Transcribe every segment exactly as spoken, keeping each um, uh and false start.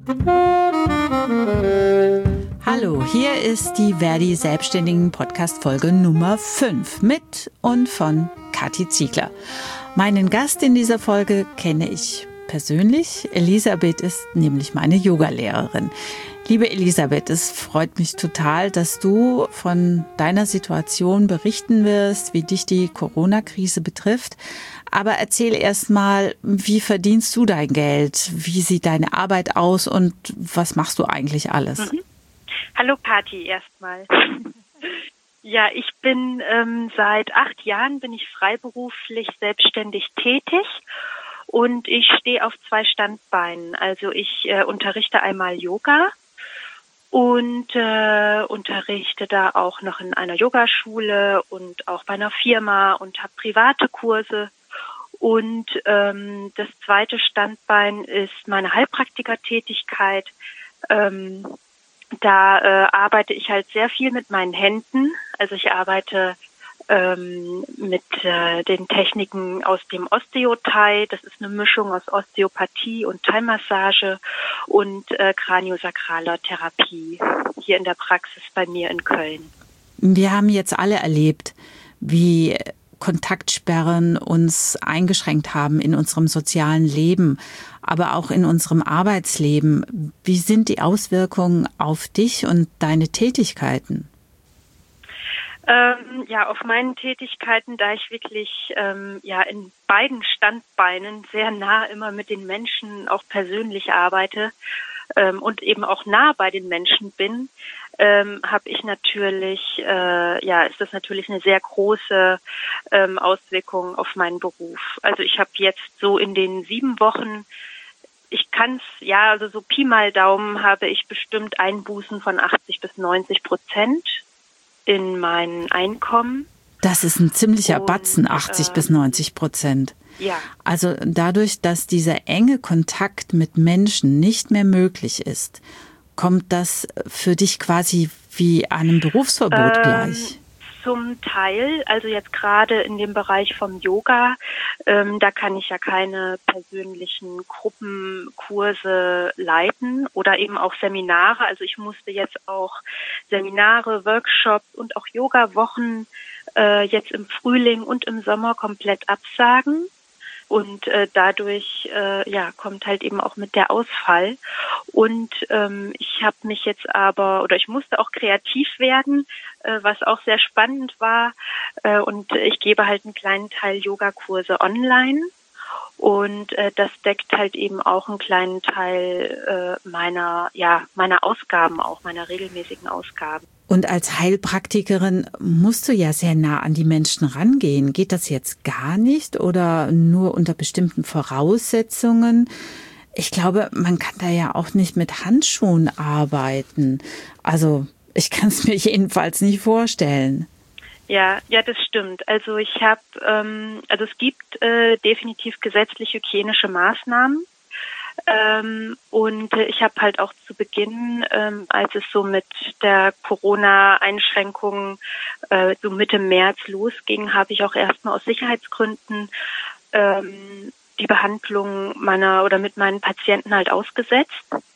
Hallo, hier ist die Verdi Selbstständigen Podcast Folge Nummer fünf mit und von Kathi Ziegler. Meinen Gast in dieser Folge kenne ich persönlich. Elisabeth ist nämlich meine Yogalehrerin. Liebe Elisabeth, es freut mich total, dass du von deiner Situation berichten wirst, wie dich die Corona-Krise betrifft. Aber erzähl erst mal, wie verdienst du dein Geld? Wie sieht deine Arbeit aus und was machst du eigentlich alles? Mhm. Hallo Kathi erstmal. Ja, ich bin ähm, seit acht Jahren bin ich freiberuflich selbstständig tätig und ich stehe auf zwei Standbeinen. Also ich äh, unterrichte einmal Yoga und äh, unterrichte da auch noch in einer Yogaschule und auch bei einer Firma und habe private Kurse. Und ähm, das zweite Standbein ist meine Heilpraktikertätigkeit. Ähm, da äh, arbeite ich halt sehr viel mit meinen Händen. Also ich arbeite ähm, mit äh, den Techniken aus dem Osteo-Thai. Das ist eine Mischung aus Osteopathie und Thai-Massage und äh, kraniosakraler Therapie hier in der Praxis bei mir in Köln. Wir haben jetzt alle erlebt, wie Kontaktsperren uns eingeschränkt haben in unserem sozialen Leben, aber auch in unserem Arbeitsleben. Wie sind die Auswirkungen auf dich und deine Tätigkeiten? Ähm, ja, auf meinen Tätigkeiten, da ich wirklich ähm, ja in beiden Standbeinen sehr nah immer mit den Menschen auch persönlich arbeite ähm, und eben auch nah bei den Menschen bin, ähm, habe ich natürlich, äh, ja, ist das natürlich eine sehr große ähm, Auswirkung auf meinen Beruf. Also ich habe jetzt so in den sieben Wochen, ich kann es, ja, also so Pi mal Daumen habe ich bestimmt Einbußen von achtzig bis neunzig Prozent in mein Einkommen. Das ist ein ziemlicher Und, Batzen, achtzig äh, bis neunzig Prozent. Ja. Also dadurch, dass dieser enge Kontakt mit Menschen nicht mehr möglich ist, kommt das für dich quasi wie einem Berufsverbot ähm, gleich? Zum Teil, also jetzt gerade in dem Bereich vom Yoga, ähm, da kann ich ja keine persönlichen Gruppenkurse leiten oder eben auch Seminare. Also ich musste jetzt auch Seminare, Workshops und auch Yoga-Wochen äh, jetzt im Frühling und im Sommer komplett absagen. Und äh, dadurch äh, ja kommt halt eben auch mit der Ausfall. Und ähm, ich habe mich jetzt aber, oder ich musste auch kreativ werden, äh, was auch sehr spannend war. Äh, und ich gebe halt einen kleinen Teil Yogakurse online. Und äh, das deckt halt eben auch einen kleinen Teil äh, meiner, ja, meiner Ausgaben auch, meiner regelmäßigen Ausgaben. Und als Heilpraktikerin musst du ja sehr nah an die Menschen rangehen. Geht das jetzt gar nicht oder nur unter bestimmten Voraussetzungen? Ich glaube, man kann da ja auch nicht mit Handschuhen arbeiten. Also ich kann es mir jedenfalls nicht vorstellen. Ja, ja, das stimmt. Also ich habe, ähm, also es gibt äh, definitiv gesetzlich hygienische Maßnahmen. Ähm, und äh, ich habe halt auch zu Beginn, ähm, als es so mit der Corona-Einschränkung äh, so Mitte März losging, habe ich auch erstmal aus Sicherheitsgründen ähm, die Behandlung meiner oder mit meinen Patienten halt ausgesetzt.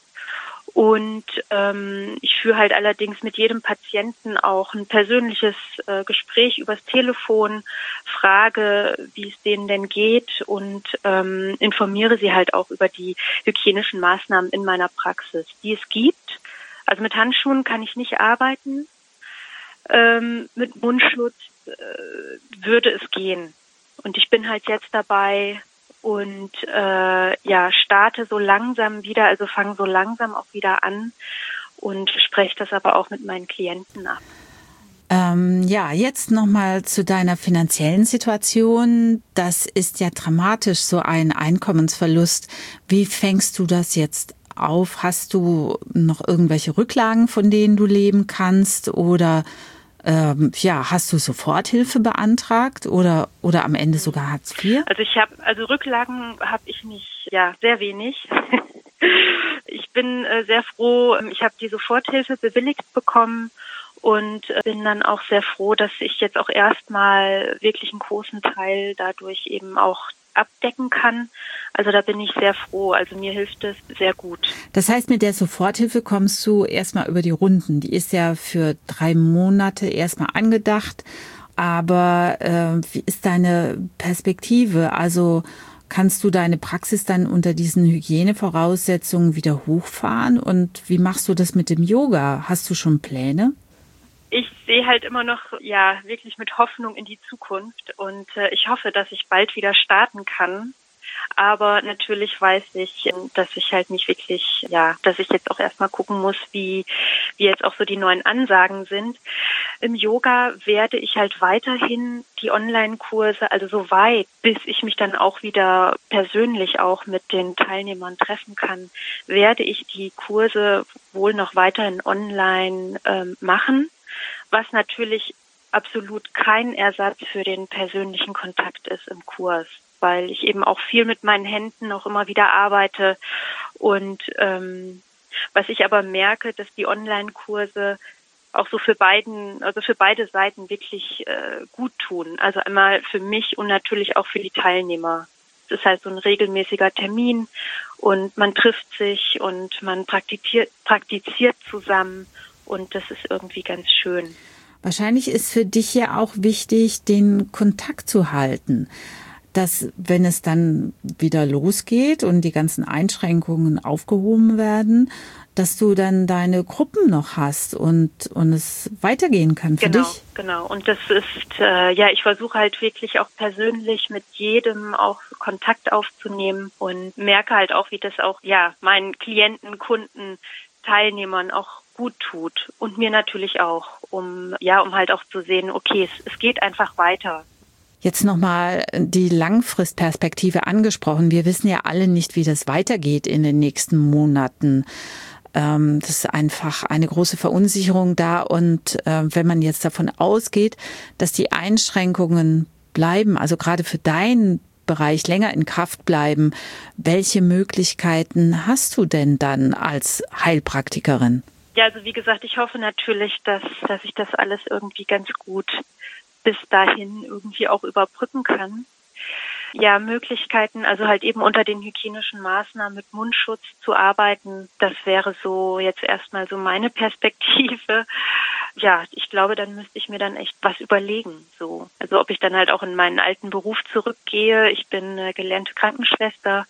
Und ähm, ich führe halt allerdings mit jedem Patienten auch ein persönliches äh, Gespräch übers Telefon, frage, wie es denen denn geht und ähm, informiere sie halt auch über die hygienischen Maßnahmen in meiner Praxis, die es gibt. Also mit Handschuhen kann ich nicht arbeiten. Ähm, mit Mundschutz äh, würde es gehen. Und ich bin halt jetzt dabei, und äh, ja, starte so langsam wieder, also fange so langsam auch wieder an und spreche das aber auch mit meinen Klienten ab. Ähm, ja, jetzt nochmal zu deiner finanziellen Situation. Das ist ja dramatisch, so ein Einkommensverlust. Wie fängst du das jetzt auf? Hast du noch irgendwelche Rücklagen, von denen du leben kannst? Oder Ähm, ja, hast du Soforthilfe beantragt oder oder am Ende sogar Hartz vier? Also ich habe, also Rücklagen habe ich nicht, ja, sehr wenig. Ich bin äh, sehr froh, ich habe die Soforthilfe bewilligt bekommen und äh, bin dann auch sehr froh, dass ich jetzt auch erstmal wirklich einen großen Teil dadurch eben auch abdecken kann. Also da bin ich sehr froh. Also mir hilft es sehr gut. Das heißt, mit der Soforthilfe kommst du erstmal über die Runden. Die ist ja für drei Monate erstmal angedacht. Aber äh, wie ist deine Perspektive? Also kannst du deine Praxis dann unter diesen Hygienevoraussetzungen wieder hochfahren? Und wie machst du das mit dem Yoga? Hast du schon Pläne? Ich sehe halt immer noch, ja, wirklich mit Hoffnung in die Zukunft. Und äh, ich hoffe, dass ich bald wieder starten kann. Aber natürlich weiß ich, dass ich halt nicht wirklich, ja, dass ich jetzt auch erstmal gucken muss, wie, wie jetzt auch so die neuen Ansagen sind. Im Yoga werde ich halt weiterhin die Online-Kurse, also so weit, bis ich mich dann auch wieder persönlich auch mit den Teilnehmern treffen kann, werde ich die Kurse wohl noch weiterhin online ähm, machen, was natürlich absolut kein Ersatz für den persönlichen Kontakt ist im Kurs, weil ich eben auch viel mit meinen Händen auch immer wieder arbeite. Und ähm, was ich aber merke, dass die Online-Kurse auch so für beiden, also für beide Seiten wirklich äh, gut tun. Also einmal für mich und natürlich auch für die Teilnehmer. Es ist halt so ein regelmäßiger Termin und man trifft sich und man praktiziert, praktiziert zusammen und das ist irgendwie ganz schön. Wahrscheinlich ist für dich ja auch wichtig, den Kontakt zu halten. Dass, wenn es dann wieder losgeht und die ganzen Einschränkungen aufgehoben werden, dass du dann deine Gruppen noch hast und und es weitergehen kann für genau, dich. Genau, und das ist, äh, ja, ich versuche halt wirklich auch persönlich mit jedem auch Kontakt aufzunehmen und merke halt auch, wie das auch, ja, meinen Klienten, Kunden, Teilnehmern auch gut tut und mir natürlich auch, um, ja, um halt auch zu sehen, okay, es, es geht einfach weiter. Jetzt nochmal die Langfristperspektive angesprochen. Wir wissen ja alle nicht, wie das weitergeht in den nächsten Monaten. Ähm, das ist einfach eine große Verunsicherung da. Und äh, wenn man jetzt davon ausgeht, dass die Einschränkungen bleiben, also gerade für deinen Bereich länger in Kraft bleiben, welche Möglichkeiten hast du denn dann als Heilpraktikerin? Ja, also wie gesagt, ich hoffe natürlich, dass, dass ich das alles irgendwie ganz gut bis dahin irgendwie auch überbrücken kann. Ja, Möglichkeiten, also halt eben unter den hygienischen Maßnahmen mit Mundschutz zu arbeiten, das wäre so jetzt erstmal so meine Perspektive. Ja, ich glaube, dann müsste ich mir dann echt was überlegen, so. Also ob ich dann halt auch in meinen alten Beruf zurückgehe. Ich bin äh, gelernte Krankenschwester.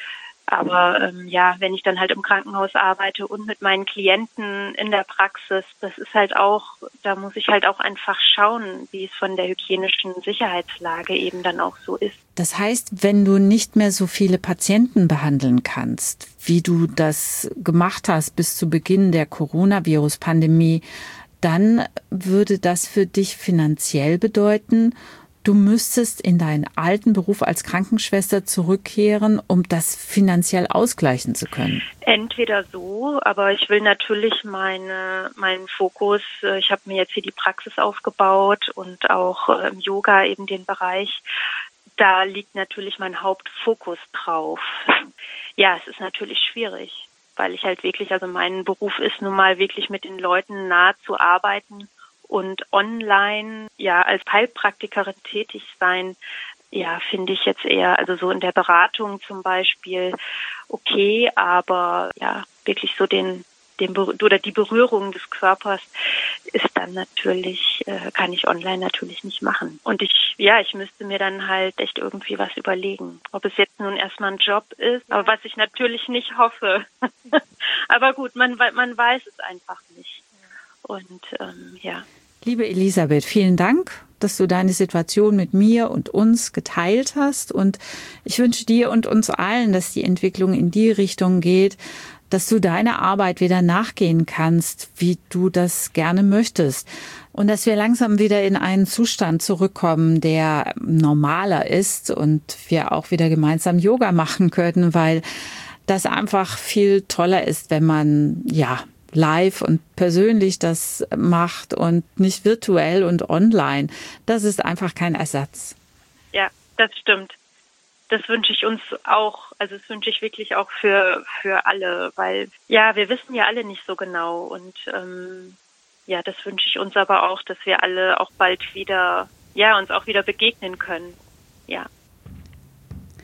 Aber ähm, ja, wenn ich dann halt im Krankenhaus arbeite und mit meinen Klienten in der Praxis, das ist halt auch, da muss ich halt auch einfach schauen, wie es von der hygienischen Sicherheitslage eben dann auch so ist. Das heißt, wenn du nicht mehr so viele Patienten behandeln kannst, wie du das gemacht hast bis zu Beginn der Coronavirus-Pandemie, dann würde das für dich finanziell bedeuten, du müsstest in deinen alten Beruf als Krankenschwester zurückkehren, um das finanziell ausgleichen zu können. Entweder so, aber ich will natürlich meine, meinen Fokus, ich habe mir jetzt hier die Praxis aufgebaut und auch im Yoga eben den Bereich, da liegt natürlich mein Hauptfokus drauf. Ja, es ist natürlich schwierig, weil ich halt wirklich, also mein Beruf ist nun mal wirklich mit den Leuten nah zu arbeiten. Und online, ja, als Heilpraktikerin tätig sein, ja, finde ich jetzt eher, also so in der Beratung zum Beispiel, okay, aber ja, wirklich so den, den, oder die Berührung des Körpers ist dann natürlich, äh, kann ich online natürlich nicht machen. Und ich, ja, ich müsste mir dann halt echt irgendwie was überlegen. Ob es jetzt nun erstmal ein Job ist, aber was ich natürlich nicht hoffe. Aber gut, man, man weiß es einfach nicht. Und ähm, ja. Liebe Elisabeth, vielen Dank, dass du deine Situation mit mir und uns geteilt hast. Und ich wünsche dir und uns allen, dass die Entwicklung in die Richtung geht, dass du deiner Arbeit wieder nachgehen kannst, wie du das gerne möchtest. Und dass wir langsam wieder in einen Zustand zurückkommen, der normaler ist und wir auch wieder gemeinsam Yoga machen können, weil das einfach viel toller ist, wenn man, ja, live und persönlich das macht und nicht virtuell und online. Das ist einfach kein Ersatz. Ja, das stimmt. Das wünsche ich uns auch, also das wünsche ich wirklich auch für für alle, weil ja, wir wissen ja alle nicht so genau und ähm, ja, das wünsche ich uns aber auch, dass wir alle auch bald wieder, ja, uns auch wieder begegnen können. Ja.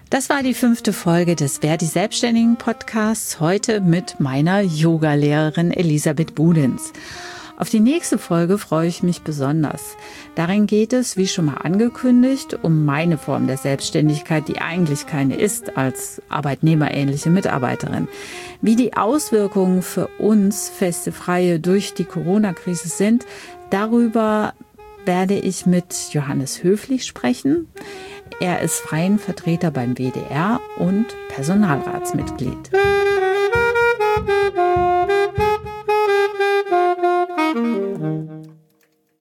Das war die fünfte Folge des Verdi Selbstständigen Podcasts, heute mit meiner Yogalehrerin Elisabeth Budens. Auf die nächste Folge freue ich mich besonders. Darin geht es, wie schon mal angekündigt, um meine Form der Selbstständigkeit, die eigentlich keine ist, als arbeitnehmerähnliche Mitarbeiterin. Wie die Auswirkungen für uns feste Freie durch die Corona-Krise sind, darüber werde ich mit Johannes Höflich sprechen. Er ist freien Vertreter beim W D R und Personalratsmitglied.